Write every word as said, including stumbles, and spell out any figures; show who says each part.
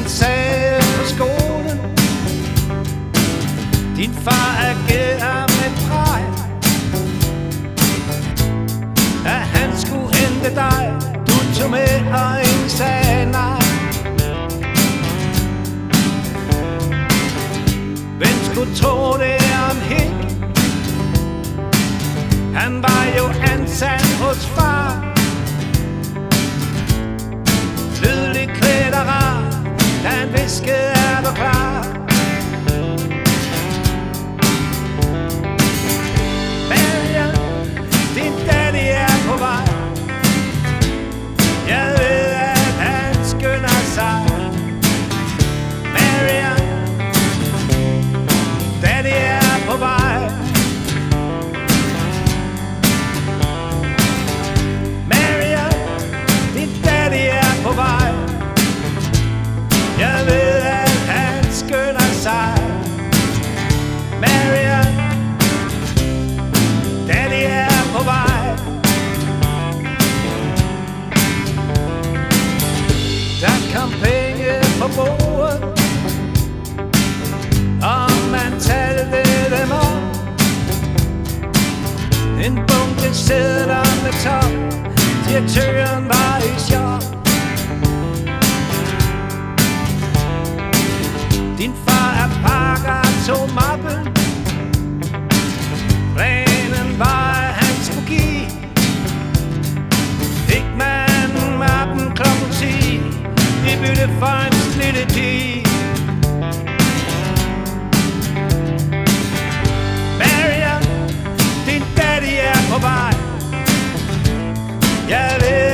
Speaker 1: sagde på skolen: din far agerer med pride, at han skulle hente dig. Du tog med, og ingen sagde nej. Hvem skulle tro det om Hik? Han var jo ansat hos far, lydelig klædt og rar, da han viskede, er du klar? Marian, din daddy er på vej. Jeg ved, at han skynder sig. Marian, daddy er på vej. Marian, din daddy er på vej. Jeg ved, at han skynder sig. Marian, daddy er på vej. Der kom penge på bordet, og man talte dem om. En bunke sedler med top, direktøren var i chok. Din far er pakker, tog mappen. Planen var, at han skulle give. Fik man mappen klokken ti, i bytte for en slidte pige. Marian, din daddy er på vej. Jeg ved,